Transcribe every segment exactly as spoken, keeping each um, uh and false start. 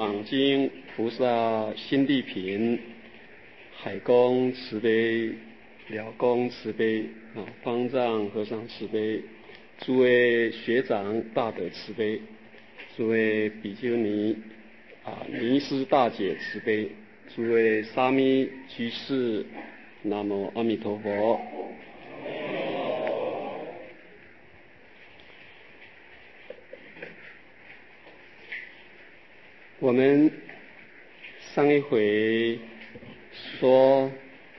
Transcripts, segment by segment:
往经菩萨心地品，海公慈悲，了公慈悲啊，方丈和尚慈悲，诸位学长大德慈悲，诸位比丘尼啊尼师大姐慈悲，诸位沙弥居士，南无阿弥陀佛。我们上一回说，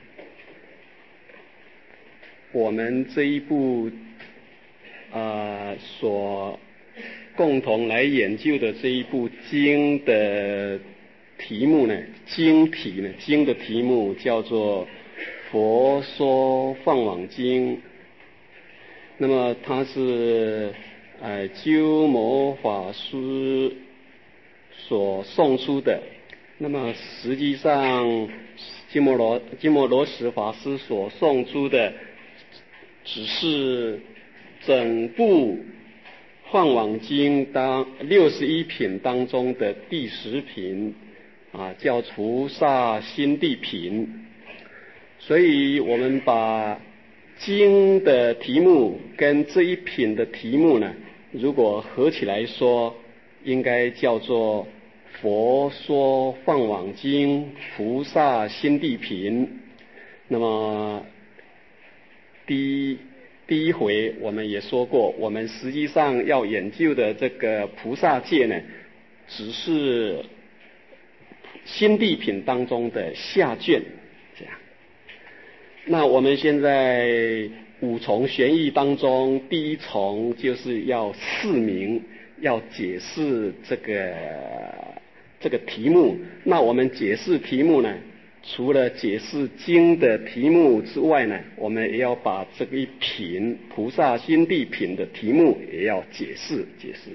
我们这一部啊、呃、所共同来研究的这一部经的题目呢，经题呢，经的题目叫做《佛说放网经》。那么它是呃鸠摩法师所送出的，那么实际上鸠摩罗鸠摩罗什法师所送出的只是整部放网经当六十一品当中的第十品啊，叫菩萨心地品。所以我们把经的题目跟这一品的题目呢，如果合起来说，应该叫做佛说放网经菩萨心地品。那么第一第一回我们也说过，我们实际上要研究的这个菩萨戒呢，只是心地品当中的下卷，这样。那我们现在五重玄义当中，第一重就是要释明，要解释这个这个题目。那我们解释题目呢，除了解释经的题目之外呢，我们也要把这一品菩萨心地品的题目也要解释解释。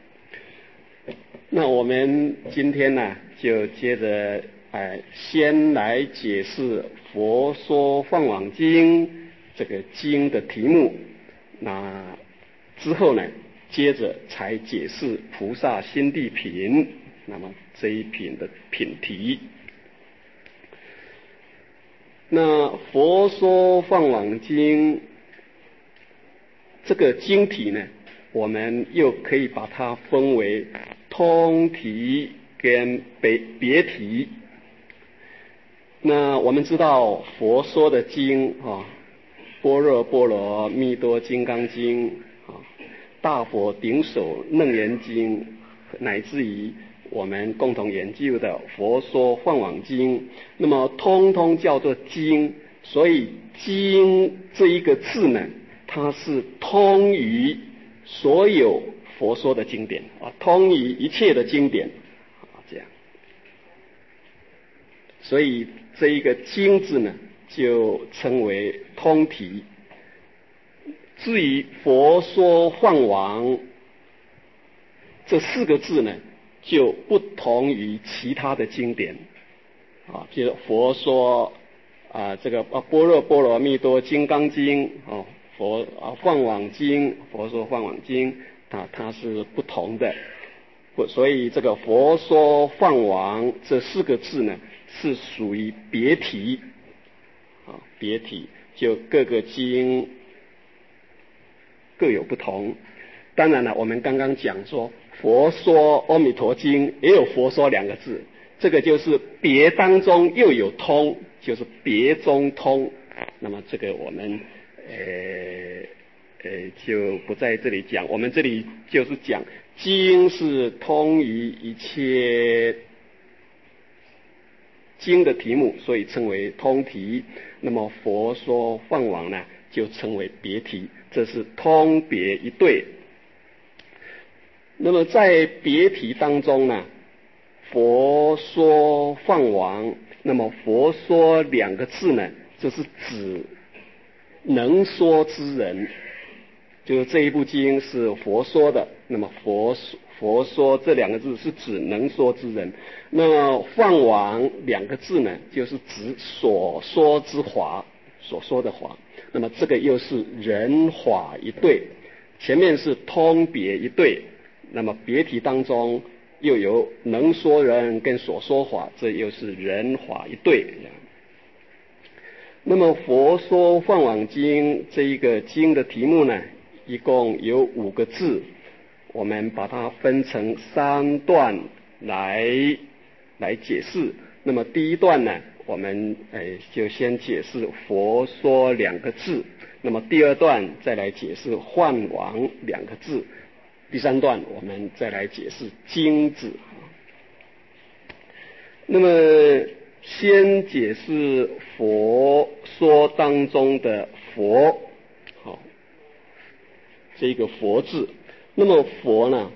那我们今天呢，就接着哎，先来解释佛说放网经这个经的题目，那之后呢，接着才解释菩萨心地品，那么这一品的品题。那佛说放网经这个经题呢，我们又可以把它分为通题跟别别题。那我们知道佛说的经啊，般若波罗蜜多金刚经啊，大佛顶首楞严经，乃至于我们共同研究的佛说放网经，那么通通叫做经。所以经这一个字呢，它是通于所有佛说的经典啊，通于一切的经典啊，这样。所以这一个经字呢，就称为通题。至于佛说放网这四个字呢，就不同于其他的经典啊，比如佛说啊这个啊般若波罗蜜多金刚经啊，佛啊放网经，佛说放网经，它它是不同的。所以这个佛说放网这四个字呢，是属于别题啊，别题就各个经各有不同。当然了，我们刚刚讲说佛说阿弥陀经也有佛说两个字，这个就是别当中又有通，就是别中通。那么这个我们呃呃就不在这里讲，我们这里就是讲经是通于一切经的题目，所以称为通题。那么佛说放网呢，就称为别题，这是通别一对。那么在别题当中呢，佛说放网，那么佛说两个字呢，就是指能说之人，就是这一部经是佛说的，那么佛佛说这两个字是指能说之人。那么放网两个字呢，就是指所说之法，所说的法。那么这个又是人法一对，前面是通别一对，那么别题当中又有能说人跟所说法，这又是人法一对。那么佛说梵网经这一个经的题目呢，一共有五个字，我们把它分成三段来来解释。那么第一段呢，我们诶就先解释佛说两个字，那么第二段再来解释梵网两个字，第三段我们再来解释经字。那么先解释佛说当中的佛，好，这个佛字。那么佛呢，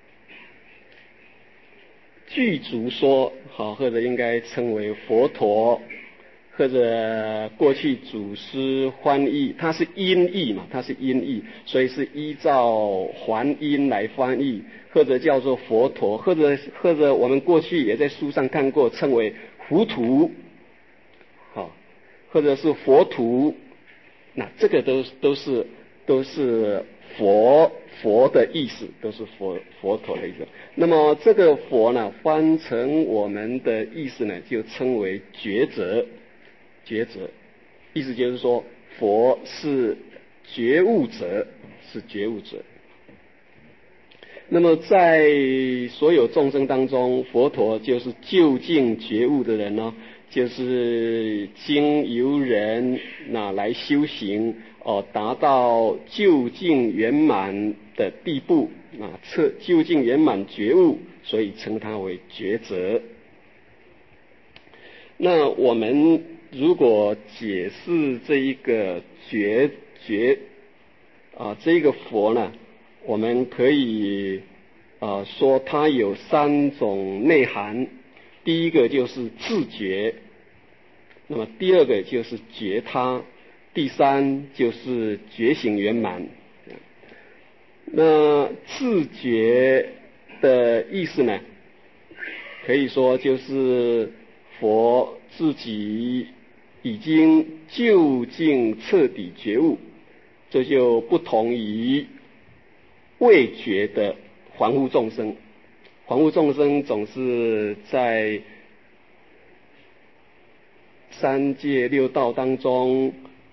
具足说，好，或者应该称为佛陀，或者过去祖师翻译，它是音译嘛，它是音译，所以是依照还音来翻译，或者叫做佛陀，或者或者我们过去也在书上看过，称为糊涂，好，或者是佛图，那这个都都是都是佛佛的意思，都是佛佛陀的意思。那么这个佛呢，翻成我们的意思呢，就称为觉者。觉者，意思就是说，佛是觉悟者，是觉悟者。那么在所有众生当中，佛陀就是究竟觉悟的人呢，就是经由人那来修行哦，达到究竟圆满的地步啊，测究竟圆满觉悟，所以称他为觉者。那我们如果解释这一个觉觉啊，这个佛呢，我们可以啊说它有三种内涵。第一个就是自觉，那么第二个就是觉他，第三就是觉醒圆满。那自觉的意思呢，可以说就是佛自己已经究竟彻底觉悟，这就不同于未觉的凡夫众生。凡夫众生总是在三界六道当中，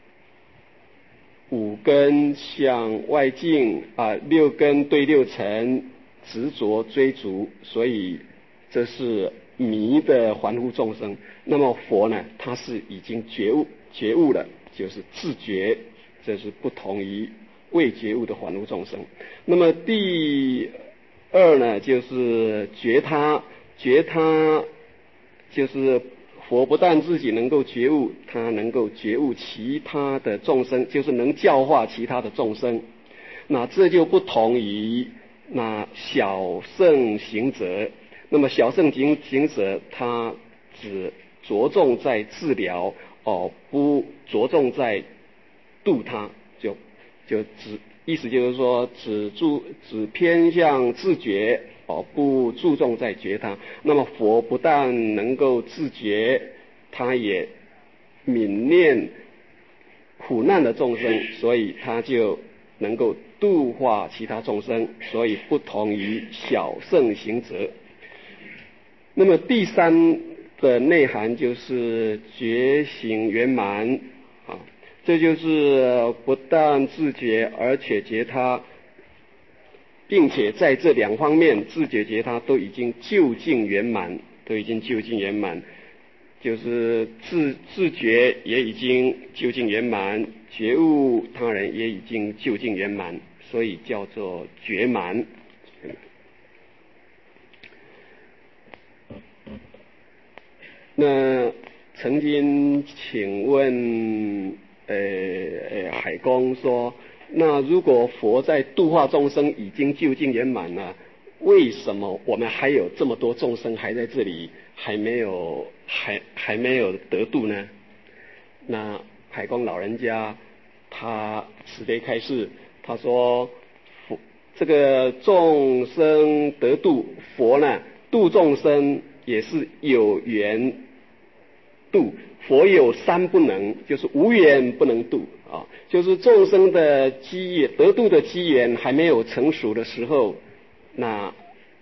五根向外境啊，六根对六尘执着追逐，所以这是迷的凡夫众生。那么佛呢，他是已经觉悟觉悟了，就是自觉，这是不同于未觉悟的凡夫众生。那么第二呢，就是觉他，觉他就是佛不但自己能够觉悟，他能够觉悟其他的众生，就是能教化其他的众生。那这就不同于那小圣行者。那么小圣行行者，他只着重在治疗，哦，不着重在度他，就就只意思就是说，只注只偏向自觉，哦，不注重在觉他。那么佛不但能够自觉，他也悯念苦难的众生，所以他就能够度化其他众生，所以不同于小圣行者。那么第三的内涵就是觉醒圆满啊，这就是不但自觉，而且觉他，并且在这两方面自觉觉他都已经究竟圆满，都已经究竟圆满，就是自自觉也已经究竟圆满，觉悟他人也已经究竟圆满，所以叫做觉满。那曾经请问呃呃海公说，那如果佛在度化众生已经究竟圆满了，为什么我们还有这么多众生还在这里还没有还还没有得度呢？那海公老人家他慈悲开示，他说佛这个众生得度，佛呢度众生也是有缘度，佛有三不能，就是无缘不能度啊，就是众生的机缘得度的机缘还没有成熟的时候，那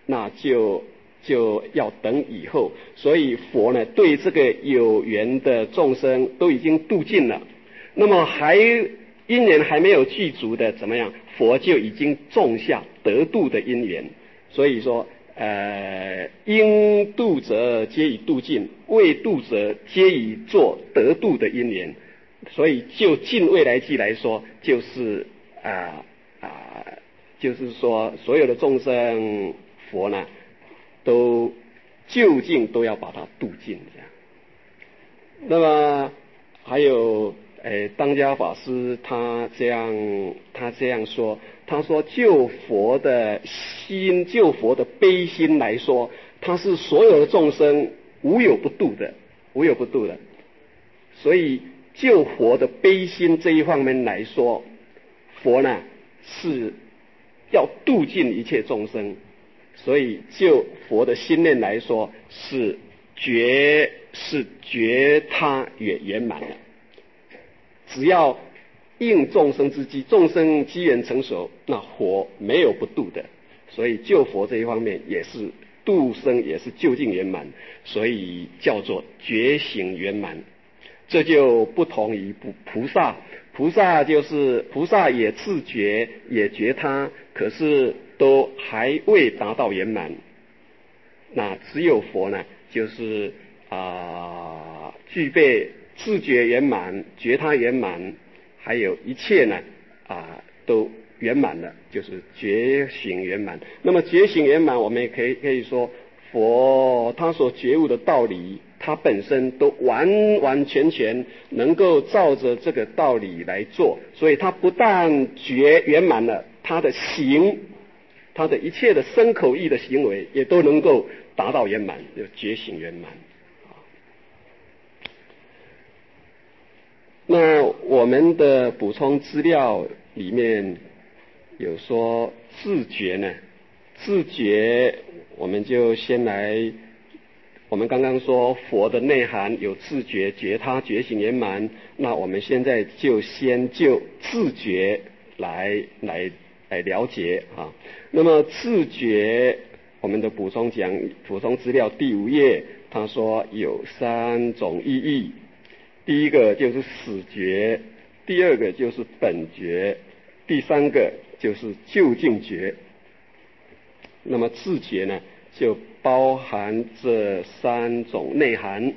那就就要等以后。所以佛呢，对这个有缘的众生都已经度尽了，那么还因缘还没有具足的怎么样？佛就已经种下得度的因缘。所以说，呃，应度者皆已度尽，未度者皆已做得度的因缘。所以就近未来际来说，就是啊啊、呃，就是说所有的众生，佛呢都究竟都要把它度尽这样。那么还有，诶，当家法师他这样他这样说，他说就佛的心，就佛的悲心来说，他是所有的众生无有不度的，无有不度的。所以就佛的悲心这一方面来说，佛呢是要度尽一切众生。所以就佛的心念来说，是觉是觉他也圆满的。只要应众生之机，众生机缘成熟，那佛没有不度的。所以就佛这一方面也是度生，也是究竟圆满，所以叫做觉醒圆满。这就不同于菩萨，菩萨就是菩萨也自觉也觉他，可是都还未达到圆满。那只有佛呢，就是啊、呃、具备自觉圆满、觉他圆满，还有一切呢啊、呃、都圆满了，就是觉醒圆满。那么觉醒圆满，我们也可以可以说，佛他所觉悟的道理，他本身都完完全全能够照着这个道理来做，所以他不但觉圆满了，他的行，他的一切的身口意的行为也都能够达到圆满，就觉醒圆满。那我们的补充资料里面有说自觉呢，自觉我们就先来，我们刚刚说佛的内涵有自觉、觉他、觉醒圆满，那我们现在就先就自觉来来来了解啊。那么自觉，我们的补充讲补充资料第五页，他说有三种意义。第一个就是始觉，第二个就是本觉，第三个就是究竟觉。那么自觉呢，就包含这三种内涵。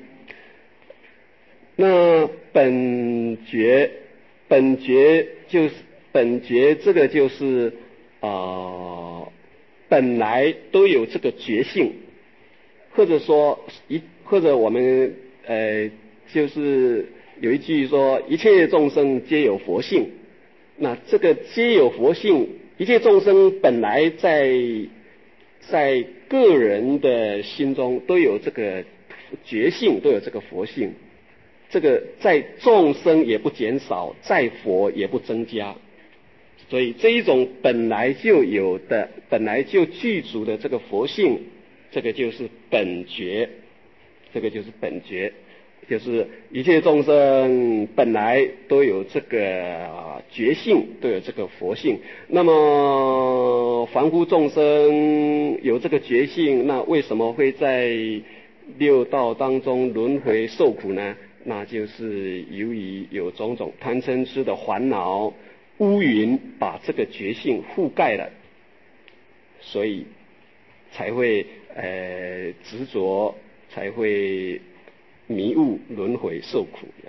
那本觉，本觉就是本觉，这个就是啊、呃，本来都有这个觉性，或者说一或者我们呃。就是有一句说一切众生皆有佛性，那这个皆有佛性，一切众生本来在在个人的心中都有这个觉性，都有这个佛性，这个在众生也不减少，在佛也不增加，所以这一种本来就有的本来就具足的这个佛性，这个就是本觉，这个就是本觉，就是一切众生本来都有这个觉性，都有这个佛性。那么凡夫众生有这个觉性，那为什么会在六道当中轮回受苦呢？那就是由于有种种贪嗔痴的烦恼乌云把这个觉性覆盖了，所以才会呃执着，才会迷雾轮回受苦的。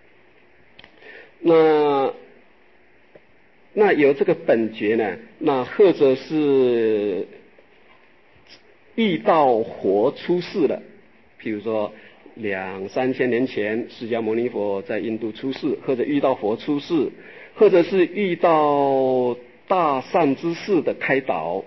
那那有这个本觉呢，那或者是遇到佛出世了，譬如说两三千年前释迦牟尼佛在印度出世，或者遇到佛出世，或者是遇到大善之事的开导，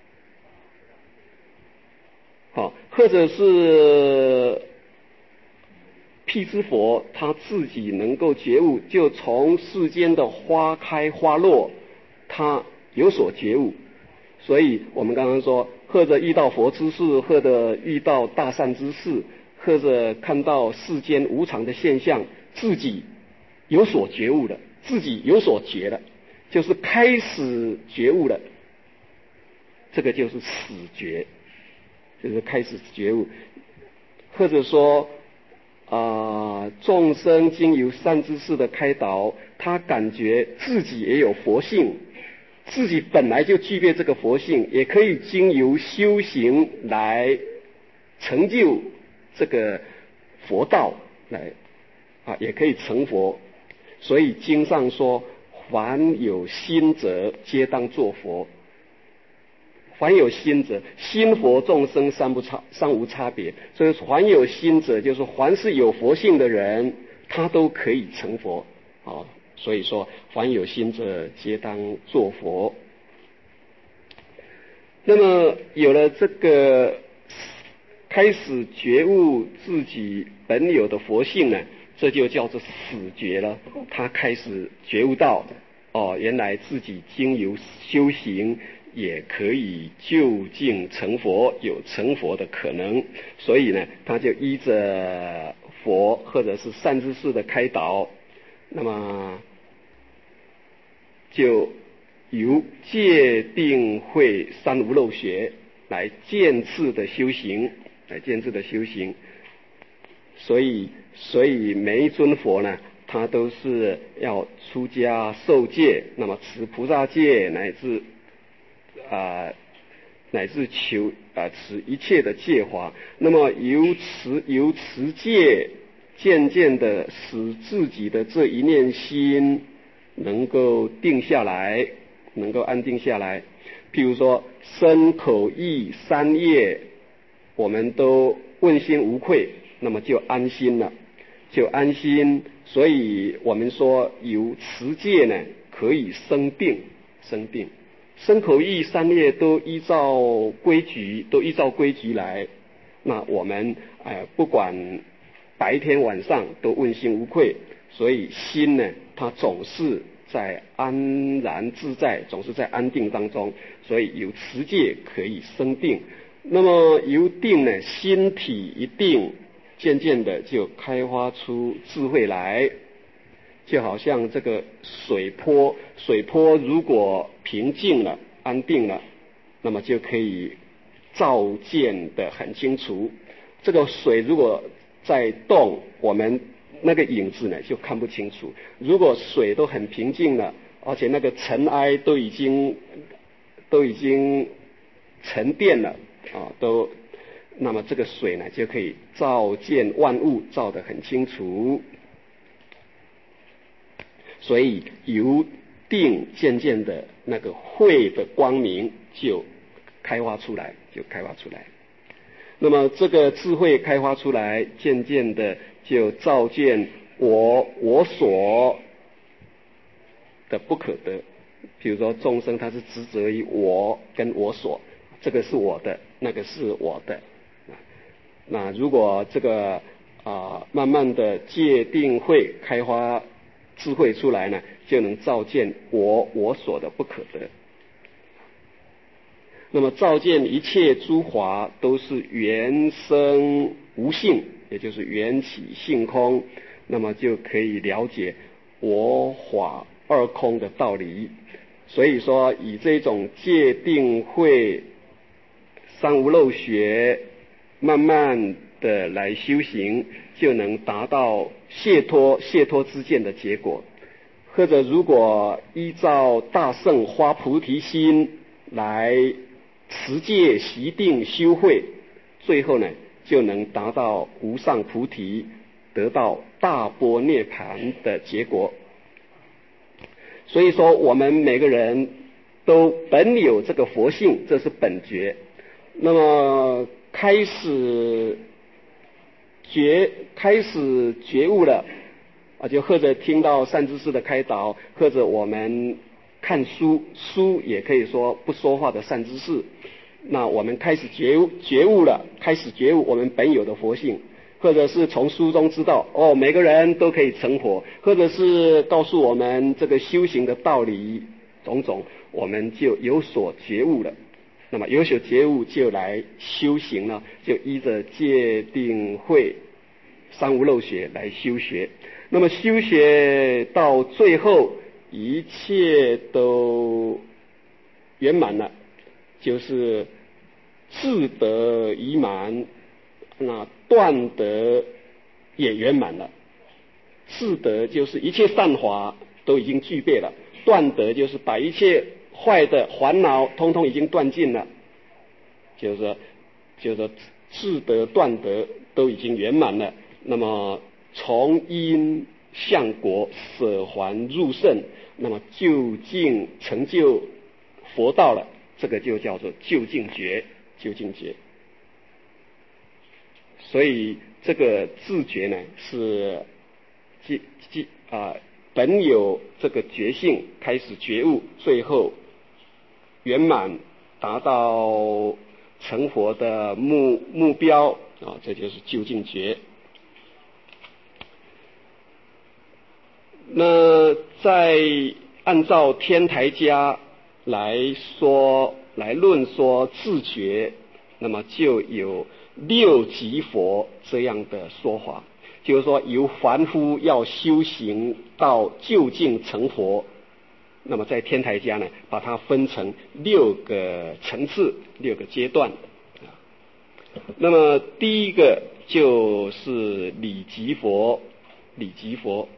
好，或者是辟支佛他自己能够觉悟，就从世间的花开花落，他有所觉悟。所以我们刚刚说，或者遇到佛之事，或者遇到大善之事，或者看到世间无常的现象，自己有所觉悟了，自己有所觉了，就是开始觉悟了。 这个就是始觉，就是开始觉悟。或者说啊、呃，众生经由善知识的开导，他感觉自己也有佛性，自己本来就具备这个佛性，也可以经由修行来成就这个佛道，来啊，也可以成佛。所以经上说，凡有心者，皆当作佛。凡有心者，心佛众生三不差，三无差别。所以凡有心者，就是凡是有佛性的人，他都可以成佛啊。所以说，凡有心者，皆当作佛。那么有了这个开始觉悟自己本有的佛性呢，这就叫做始觉了。他开始觉悟到，哦，原来自己经由修行也可以就近成佛，有成佛的可能。所以呢，他就依着佛或者是善知识的开导，那么就由戒定慧三无漏学来渐次的修行，来渐次的修行。所以，所以每一尊佛呢，他都是要出家受戒，那么持菩萨戒，乃至啊、呃，乃至求啊、呃、持一切的戒法。那么由持由持戒，渐渐的使自己的这一念心能够定下来，能够安定下来。譬如说身口意三业，我们都问心无愧，那么就安心了，就安心。所以我们说由持戒呢，可以生定，生定。身口意三业都依照规矩，都依照规矩来。那我们呃不管白天晚上都问心无愧，所以心呢，它总是在安然自在，总是在安定当中。所以由持戒可以生定。那么由定呢，心体一定，渐渐的就开发出智慧来。就好像这个水波，水波如果平静了、安定了，那么就可以照见得很清楚。这个水如果在动，我们那个影子呢就看不清楚。如果水都很平静了，而且那个尘埃都已经都已经沉淀了啊，都，那么这个水呢就可以照见万物，照得很清楚。所以由定渐渐的那个慧的光明就开发出来，就开发出来。那么这个智慧开发出来，渐渐的就照见我我所的不可得。比如说众生他是执着于我跟我所，这个是我的，那个是我的。那如果这个啊、呃、慢慢的戒定慧开发智慧出来呢，就能照见我我所的不可得。那么照见一切诸法都是原生无性，也就是缘起性空，那么就可以了解我法二空的道理。所以说以这种戒定慧三无漏学慢慢的来修行，就能达到解脱解脱之见的结果。或者如果依照大圣发菩提心来持戒习定修慧，最后呢就能达到无上菩提，得到大般涅槃的结果。所以说我们每个人都本有这个佛性，这是本觉。那么开始觉开始觉悟了啊，就或者听到善知识的开导，或者我们看书，书也可以说不说话的善知识。那我们开始觉悟觉悟了，开始觉悟我们本有的佛性，或者是从书中知道哦，每个人都可以成佛，或者是告诉我们这个修行的道理种种，我们就有所觉悟了。那么有所觉悟就来修行了，就依着戒定慧三无漏学来修学。那么修学到最后，一切都圆满了， 就是智德已满，那断德也圆满了。智德就是一切善法都已经具备了，断德就是把一切坏的烦恼通通已经断尽了，就是说就是说智德断德都已经圆满了。那么从因向果，舍还入圣，那么究竟成就佛道了，这个就叫做究竟觉。究竟觉。所以这个自觉呢，是即即啊本有这个觉性，开始觉悟，最后圆满达到成佛的目目标啊，这就是究竟觉。那在按照天台家来说，来论说自觉，那么就有六级佛这样的说法，就是说由凡夫要修行到究竟成佛，那么在天台家呢，把它分成六个层次、六个阶段。那么第一个就是理即佛，理即佛。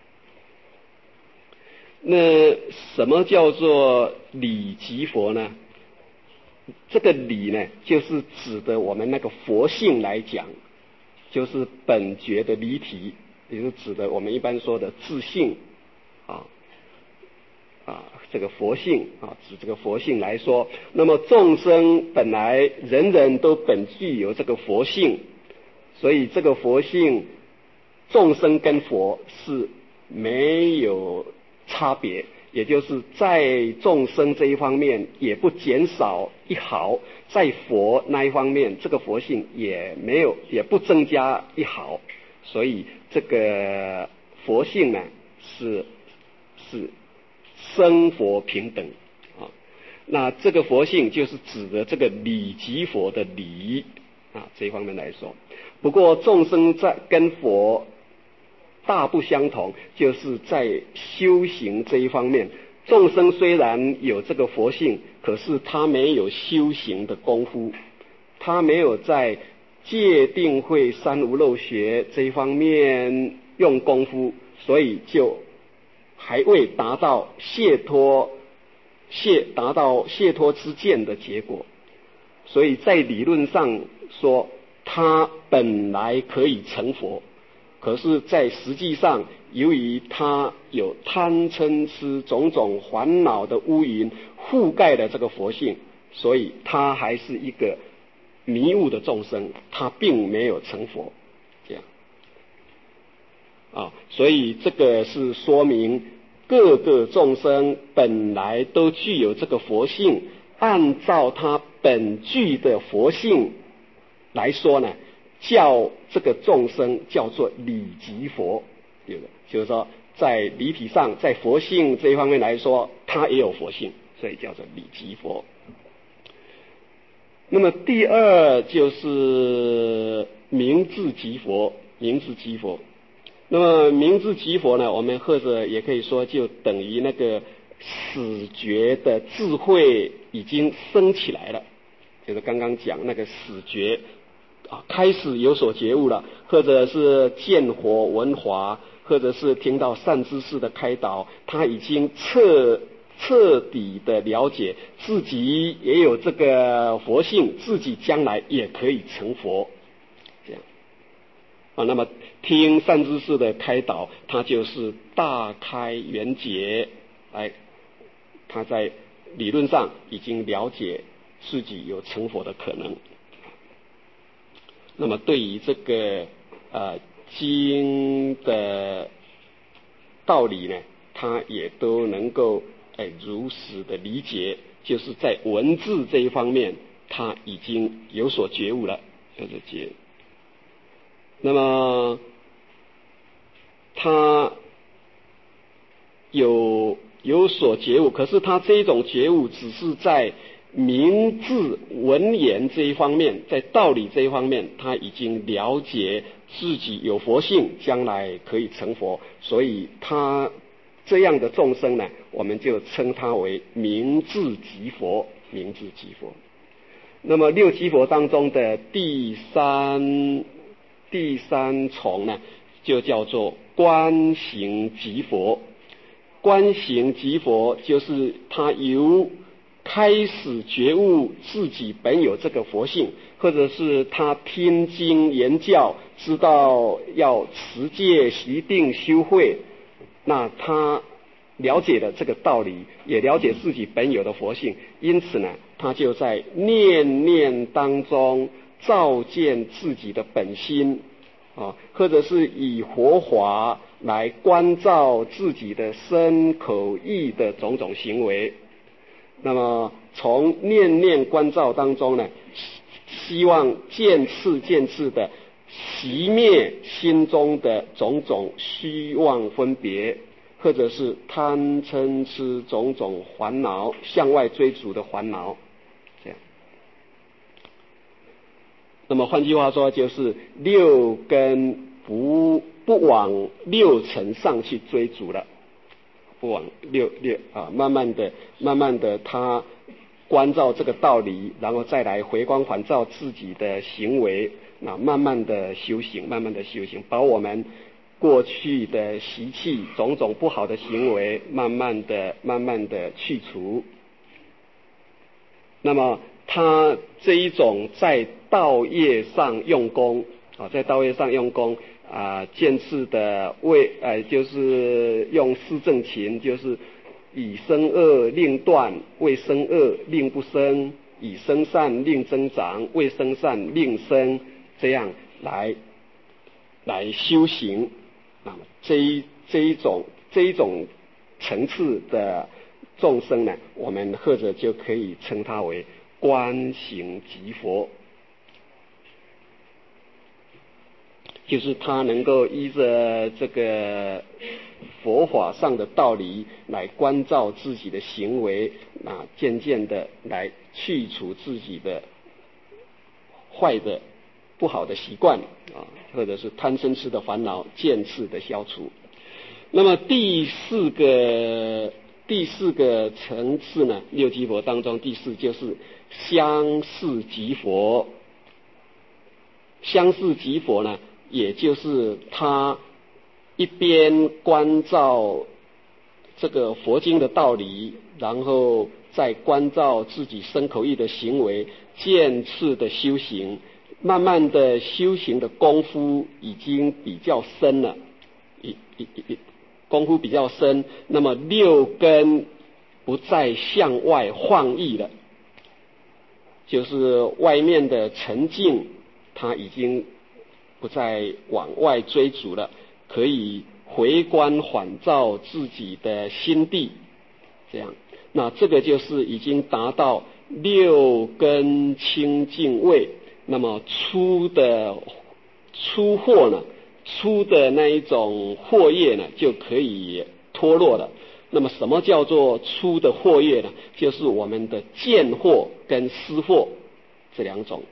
那什么叫做理即佛呢？这个理呢，就是指的我们那个佛性来讲，就是本觉的离体，也就是指的我们一般说的自性啊啊，这个佛性啊，指这个佛性来说。那么众生本来人人都本具有这个佛性，所以这个佛性，众生跟佛是没有差别，也就是在众生这一方面也不减少一毫，在佛那一方面，这个佛性也没有也不增加一毫，所以这个佛性呢是是生佛平等啊。那这个佛性就是指的这个理即佛的理啊，这一方面来说。不过众生在跟佛大不相同，就是在修行这一方面，众生虽然有这个佛性，可是他没有修行的功夫，他没有在戒定慧三无漏学这一方面用功夫，所以就还未达到解脱解达到解脱之见的结果。所以在理论上说，他本来可以成佛，可是在实际上，由于他有贪嗔痴种种烦恼的乌云覆盖了这个佛性，所以他还是一个迷雾的众生，他并没有成佛。这样啊，所以这个是说明各个众生本来都具有这个佛性，按照他本具的佛性来说呢，叫这个众生叫做理即佛，对不对？就是说在理体上，在佛性这一方面来说，他也有佛性，所以叫做理即佛。那么第二就是明智即佛，明智即佛。那么明智即佛呢，我们或者也可以说就等于那个始觉的智慧已经升起来了，就是刚刚讲那个始觉啊，开始有所觉悟了，或者是见佛闻法，或者是听到善知识的开导，他已经彻彻底的了解自己也有这个佛性，自己将来也可以成佛，这样啊。那么听善知识的开导，他就是大开圆解，哎，他在理论上已经了解自己有成佛的可能。那么对于这个呃经的道理呢，他也都能够哎如实的理解，就是在文字这一方面，他已经有所觉悟了，有所觉。那么他有有所觉悟，可是他这种觉悟只是在明智文言这一方面，在道理这一方面，他已经了解自己有佛性，将来可以成佛，所以他这样的众生呢，我们就称他为明智即佛名字即佛。那么六即佛当中的第三第三重呢，就叫做观行即佛。观行即佛就是他由开始觉悟自己本有这个佛性，或者是他听经言教，知道要持戒习定修慧，那他了解了这个道理，也了解自己本有的佛性，因此呢，他就在念念当中照见自己的本心啊，或者是以佛法来关照自己的身口意的种种行为。那么从念念关照当中呢，希望渐次渐次的熄灭心中的种种虚妄分别，或者是贪嗔痴种种烦恼，向外追逐的烦恼，这样。那么换句话说，就是六根不不往六尘上去追逐了，不往六六啊，慢慢的、慢慢的，他关照这个道理，然后再来回光返照自己的行为，那慢慢的修行，慢慢的修行，把我们过去的习气、种种不好的行为，慢慢的、慢慢的去除。那么他这一种在道业上用功啊，在道业上用功啊，渐次的为呃，就是用四正勤，就是以生恶令断，为生恶令不生；以生善令增长，为生善令生，这样来来修行。那么这一这一种这一种层次的众生呢，我们或者就可以称它为观行即佛，就是他能够依着这个佛法上的道理来关照自己的行为，那渐渐的来去除自己的坏的不好的习惯啊，或者是贪嗔痴的烦恼渐次的消除。那么第四个第四个层次呢，六即佛当中第四就是相似即佛。相似即佛呢，也就是他一边关照这个佛经的道理，然后再关照自己身口意的行为，渐次的修行，慢慢的修行的功夫已经比较深了，一一一功夫比较深，那么六根不再向外放逸了，就是外面的沉静他已经不再往外追逐了，可以回观反照自己的心地，这样，那这个就是已经达到六根清净位。那么出的出货呢，出的那一种货业呢，就可以脱落了。那么什么叫做出的货业呢？就是我们的见货跟思货这两种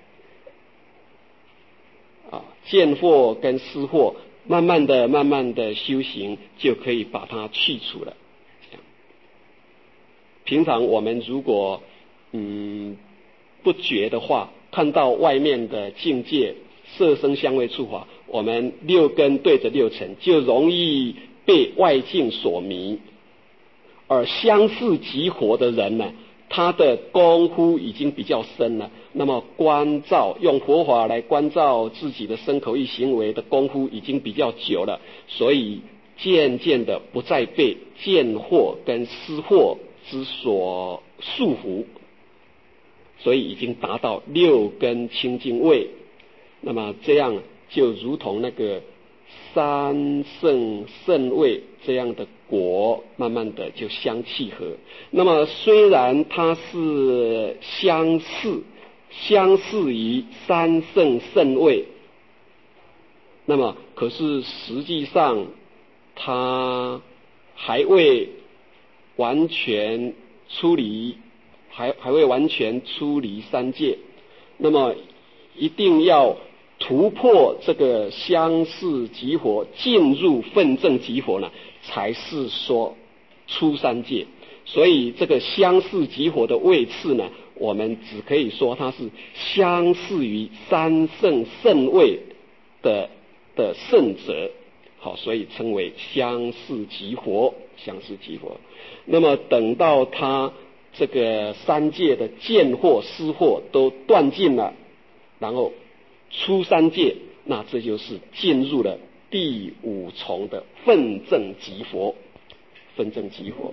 啊，见货跟思货，慢慢的、慢慢的修行，就可以把它去除了。这样，平常我们如果嗯不觉的话，看到外面的境界，色声香味触法，我们六根对着六尘，就容易被外境所迷。而相似即佛的人呢，他的功夫已经比较深了，那么关照用佛法来关照自己的身口意行为的功夫已经比较久了，所以渐渐的不再被见惑跟思惑之所束缚，所以已经达到六根清净位。那么这样就如同那个三圣圣位这样的果，慢慢的就相契合。那么虽然它是相似相似于三圣圣位，那么可是实际上它还未完全出离，还还未完全出离三界。那么一定要突破这个相似即佛，进入分正即佛呢，才是说出三界。所以这个相似即佛的位次呢， 我们只可以说它是相似于三圣圣位的的圣者，好，所以称为相似即佛，相似即佛。那么等到他这个三界的见惑思惑都断尽了，然后出三界，那这就是进入了第五重的分正即佛，分正即佛。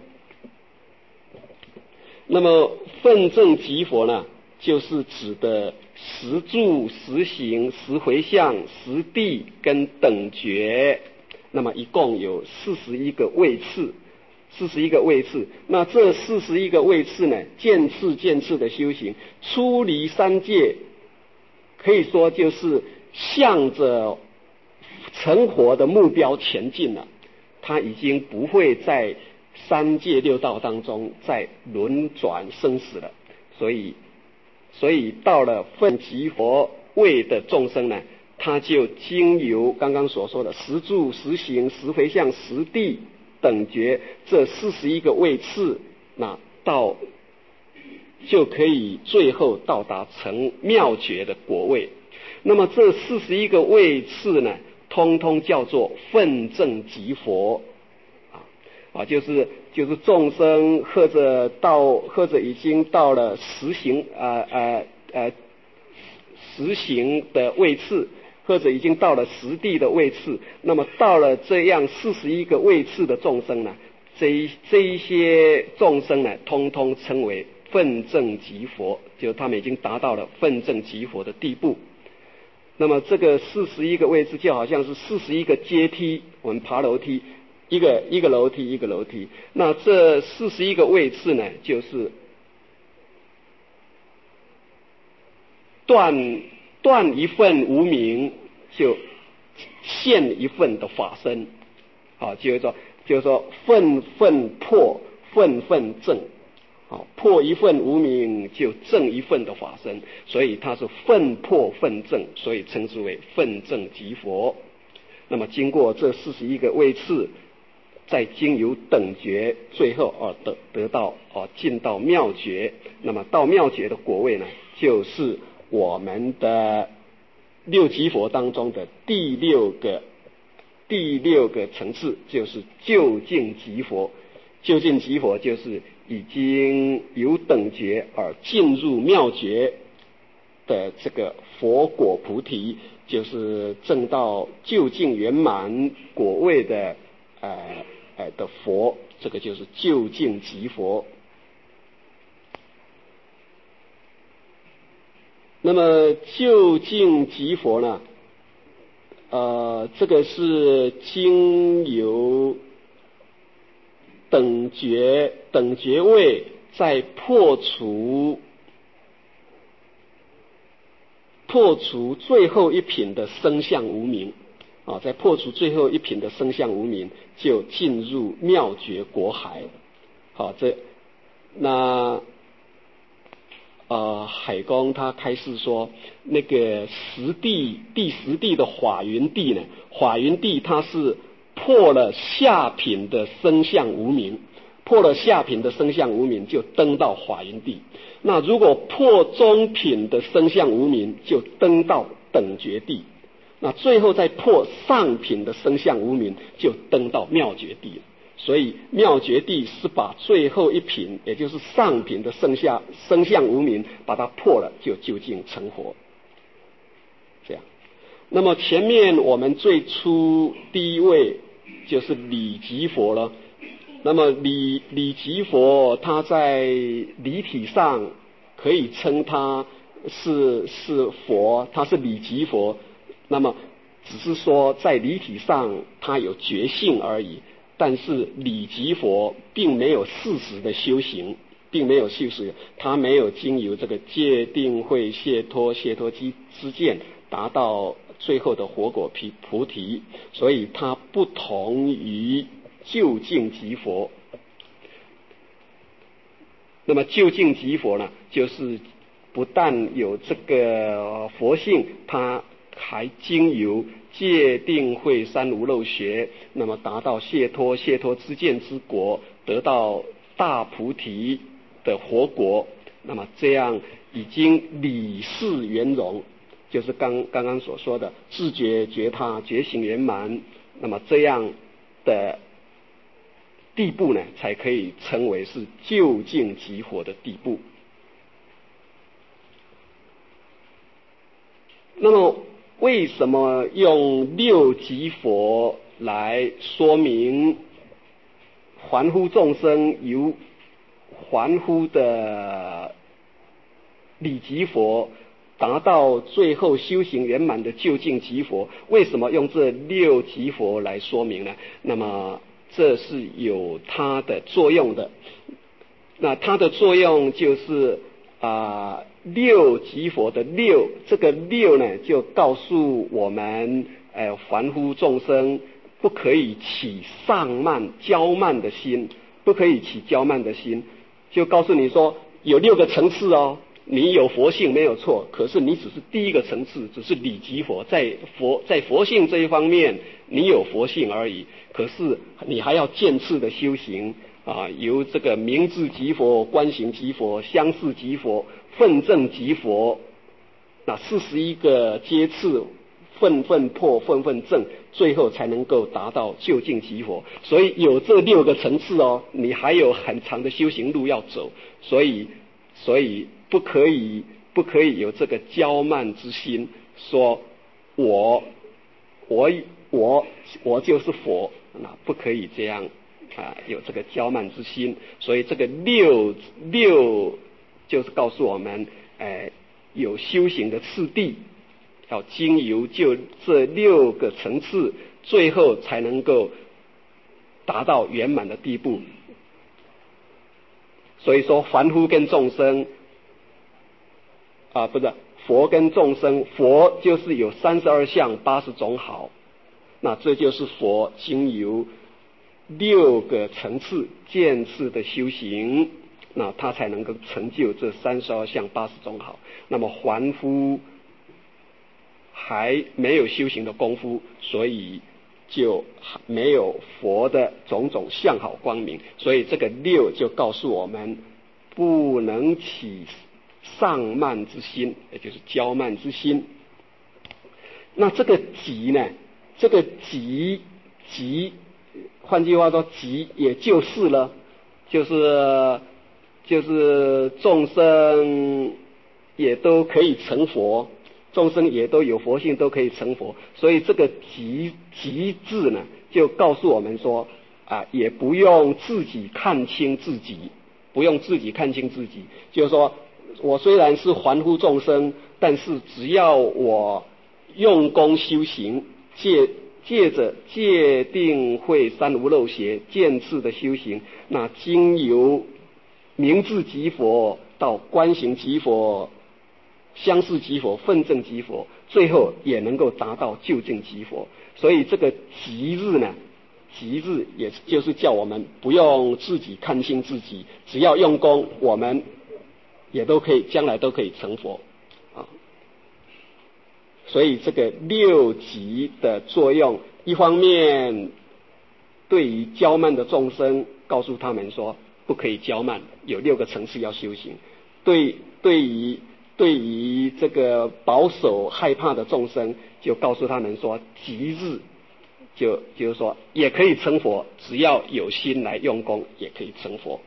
那么分正即佛呢，就是指的十住、十行、十回向、十地跟等觉，那么一共有四十一个位次，四十一个位次。那这四十一个位次呢，渐次渐次的修行，出离三界，可以说就是向着成佛的目标前进了。他已经不会在三界六道当中再轮转生死了，所以，所以到了分即佛位的众生呢，他就经由刚刚所说的十住、十行、十回向、十地等觉这四十一个位次，那到就可以最后到达成妙觉的果位。那么这四十一个位次呢，通通叫做分正即佛。啊，就是就是众生或者到或者已经到了实行呃呃呃实行的位次，或者已经到了实地的位次，那么到了这样四十一个位次的众生呢，这一这一些众生呢，通通称为分正即佛，就他们已经达到了分正即佛的地步。那么这个四十一个位次就好像是四十一个阶梯，我们爬楼梯。一个一个楼梯一个楼梯，那这四十一个位次呢，就是断断一份无明，就现一份的法身，好，就是说就是说份份破，份份正，好，破一份无明就正一份的法身，所以它是份破份正，所以称之为分正即佛。那么经过这四十一个位次，再经由等觉，最后哦得得到哦进到妙觉。那么到妙觉的果位呢，就是我们的六即佛当中的第六个第六个层次，就是究竟即佛。究竟即佛就是已经由等觉而进入妙觉的这个佛果菩提，就是证到究竟圆满果位的呃呃的佛，这个就是究竟即佛。那么究竟即佛呢，呃，这个是经由等觉等觉位在破除破除最后一品的生相无明啊，在破除最后一品的生相无明，就进入妙觉果海。好，这那呃海公他开示说，那个十地第十地的法云地呢，法云地它是破了下品的生相无明，破了下品的生相无明，就登到法云地。那如果破中品的生相无明，就登到等觉地。那最后再破上品的生相无明，就登到妙觉地了。所以妙觉地是把最后一品，也就是上品的生相生相无明，把它破了，就究竟成佛。这样。那么前面我们最初第一位就是理即佛了。那么理理即佛，他在理体上可以称他是是佛，他是理即佛。那么只是说在理体上他有觉性而已，但是理即佛并没有事实的修行，并没有修行，他没有经由这个戒定慧解脱解脱之之见达到最后的活果菩提，所以他不同于究竟即佛。那么究竟即佛呢，就是不但有这个佛性，他还经由戒定慧三无漏学，那么达到解脱解脱之见之果，得到大菩提的活果。 那么这样已经理事圆融，就是刚刚刚所说的自觉觉他觉醒圆满，那么这样的地步呢，才可以称为是究竟极佛的地步。那么为什么用六极佛来说明凡夫众生由凡夫的理极佛达到最后修行圆满的究竟极佛？为什么用这六极佛来说明呢？那么这是有它的作用的。那它的作用就是啊、呃，六极佛的六，这个六呢，就告诉我们，呃，凡夫众生不可以起上慢骄慢的心，不可以起骄慢的心，就告诉你说有六个层次哦。你有佛性没有错，可是你只是第一个层次，只是理极佛，在佛在佛性这一方面，你有佛性而已。可是你还要渐次的修行啊，由这个明智极佛、观行极佛、相似极佛、分正极佛，那四十一个阶次，分分破，分分正，最后才能够达到究竟极佛。所以有这六个层次哦，你还有很长的修行路要走。所以，所以。不可以，不可以有这个骄慢之心，说我，我，我，我就是佛，那不可以这样啊，有这个骄慢之心。所以这个六六就是告诉我们，哎，有修行的次第，要经由就这六个层次，最后才能够达到圆满的地步。所以说，凡夫跟众生。啊，不是佛跟众生，佛就是有三十二相八十种好，那这就是佛经由六个层次渐次的修行，那他才能够成就这三十二相八十种好。那么凡夫还没有修行的功夫，所以就没有佛的种种相好光明。所以这个六就告诉我们，不能起上慢之心，也就是骄慢之心。那这个极呢？这个极极，换句话说，极也就是了，就是就是众生也都可以成佛，众生也都有佛性，都可以成佛。所以这个极极字呢，就告诉我们说啊，也不用自己看清自己，不用自己看清自己，就是说。我虽然是凡夫众生，但是只要我用功修行，借借着戒定慧三无漏学渐次的修行，那经由明智极佛到观行极佛、相似极佛、分正极佛，最后也能够达到究竟极佛。所以这个极日呢，极日也就是叫我们不用自己看清自己，只要用功，我们也都可以，将来都可以成佛啊。所以这个六极的作用，一方面对于骄慢的众生，告诉他们说不可以骄慢，有六个层次要修行；对对于对于这个保守害怕的众生，就告诉他们说，极日就就是说也可以成佛，只要有心来用功，也可以成佛。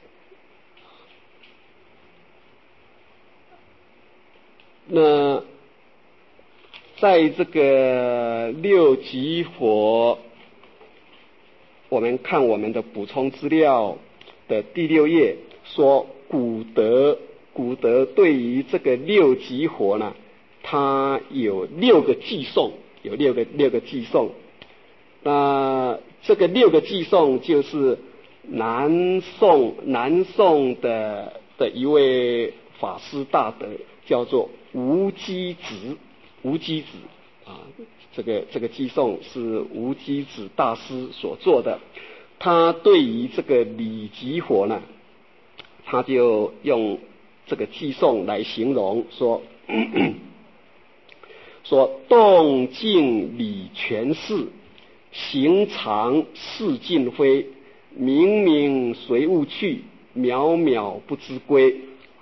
那在这个六极佛，我们看我们的补充资料的第六页说，古德古德对于这个六极佛呢，它有六个寄颂，有六个六个寄颂。那这个六个寄颂就是南宋南宋的的一位法师大德，叫做无机子，无机子啊，这个这个寄颂是无机子大师所做的。他对于这个理极火呢，他就用这个寄颂来形容说，咳咳说动静理全是，行常似尽灰，明明随物去，渺渺不知归。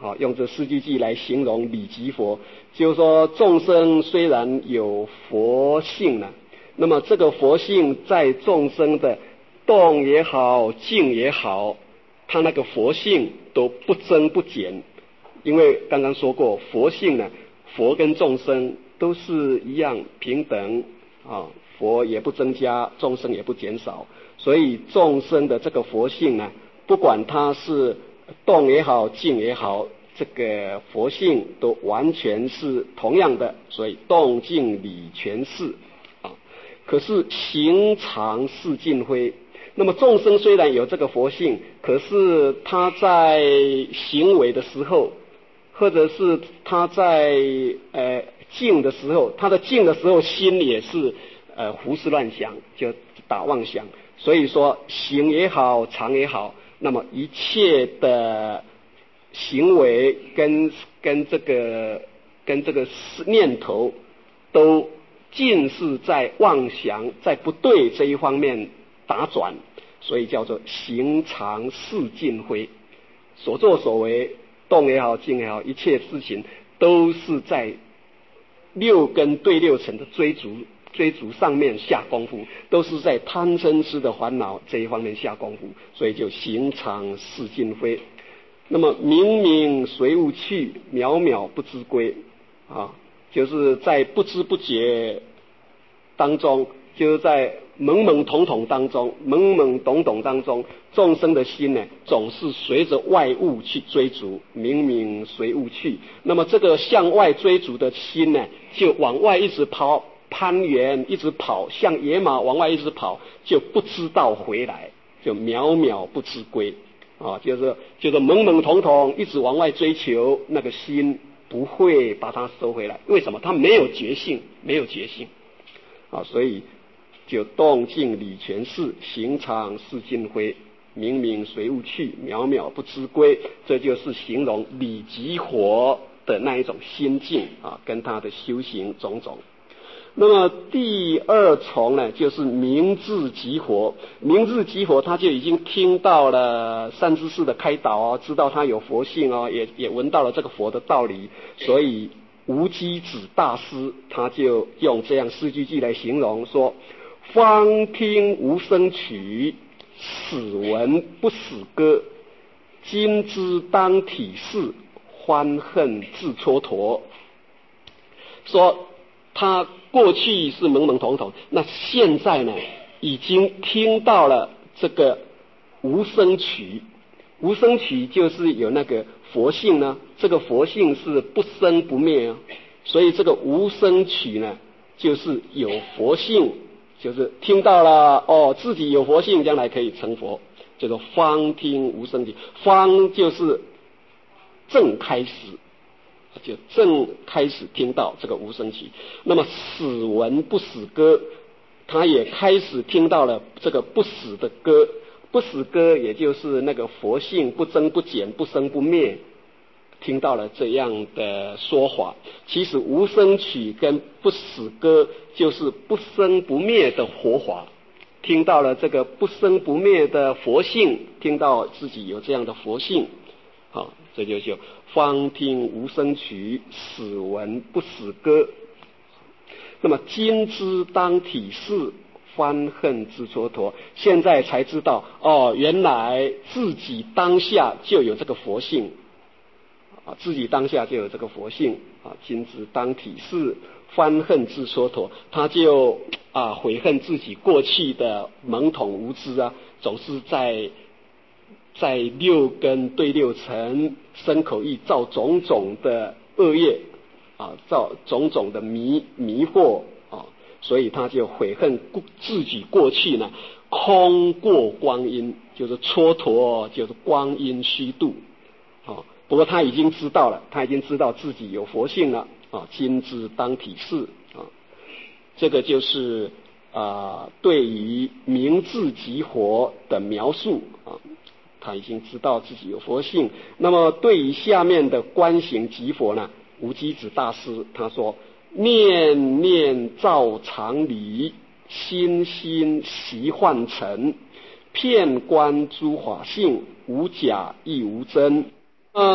啊，用这四句句来形容理即佛，就是说众生虽然有佛性呢，那么这个佛性在众生的动也好，静也好，它那个佛性都不增不减，因为刚刚说过，佛性呢，佛跟众生都是一样平等啊，佛也不增加，众生也不减少，所以众生的这个佛性呢，不管它是动也好，静也好，这个佛性都完全是同样的，所以动静理全是啊。可是行常似尽灰，那么众生虽然有这个佛性，可是他在行为的时候，或者是他在呃静的时候，他的静的时候心也是呃胡思乱想，就打妄想。所以说行也好，常也好，那么一切的行为跟跟这个跟这个念头都尽是在妄想，在不对这一方面打转，所以叫做行常似尽灰。所作所为，动也好，静也好，一切事情都是在六根对六尘的追逐追逐上面下功夫，都是在贪嗔痴的烦恼这一方面下功夫，所以就行常似尽灰。那么明明随物去，渺渺不知归啊，就是在不知不觉当中，就是在懵懵懂懂当中，懵懵懂懂当中，众生的心呢，总是随着外物去追逐，明明随物去。那么这个向外追逐的心呢，就往外一直跑，攀援，一直跑，像野马往外一直跑，就不知道回来，就渺渺不知归啊，就是就是懵懵懂懂一直往外追求，那个心不会把它收回来。为什么？他没有觉性，没有觉性啊，所以就动静理全是，行常似尽灰，明明随物去，渺渺不知归。这就是形容理即活的那一种心境啊，跟他的修行种种。那么第二重呢，就是明智即活。明智即活，他就已经听到了善知识的开导哦，知道他有佛性哦，也也闻到了这个佛的道理，所以无机子大师他就用这样四句句来形容说：方听无声曲，始闻不死歌，今知当体是，欢恨自蹉跎。说他过去是懵懵懂懂，那现在呢，已经听到了这个无声曲。无声曲就是有那个佛性呢，这个佛性是不生不灭啊，所以这个无声曲呢，就是有佛性，就是听到了哦，自己有佛性，将来可以成佛，叫做方听无声曲。方就是正开始。就正开始听到这个无声曲，那么始闻不死歌，他也开始听到了这个不死的歌。不死歌也就是那个佛性不增不减，不生不灭，听到了这样的说法。其实无声曲跟不死歌就是不生不灭的活法，听到了这个不生不灭的佛性，听到自己有这样的佛性。好，这就叫方听无声曲，始闻不死歌。那么今知当体是，欢恨自蹉跎。现在才知道哦，原来自己当下就有这个佛性啊，自己当下就有这个佛性啊。今知当体是，欢恨自蹉跎。他就啊悔恨自己过去的懵懂无知啊，总是在。在六根对六尘身口意造种种的恶业啊，造种种的迷迷惑啊，所以他就悔恨自己过去呢空过光阴，就是蹉跎，就是光阴虚度啊。不过他已经知道了，他已经知道自己有佛性了啊，今知当体是啊，这个就是啊对于明智即活的描述啊。他已经知道自己有佛性。那么对于下面的观行即佛呢，无机子大师他说：念念照常理，心心习幻尘，遍观诸法性，无假亦无真。呃，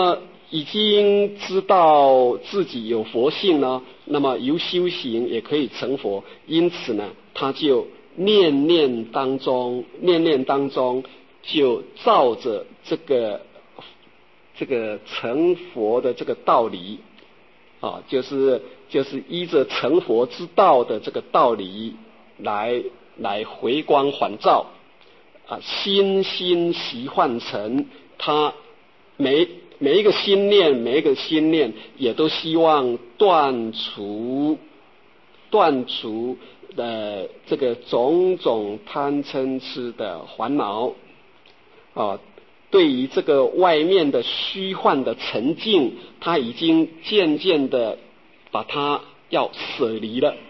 已经知道自己有佛性呢，那么由修行也可以成佛，因此呢，他就念念当中，念念当中就照着这个这个成佛的这个道理啊，就是就是依着成佛之道的这个道理来来回光返照啊，心心习幻成，他每每一个心念，每一个心念也都希望断除断除呃这个种种贪嗔痴的烦恼啊。对于这个外面的虚幻的沉静，他已经渐渐的把它要舍离了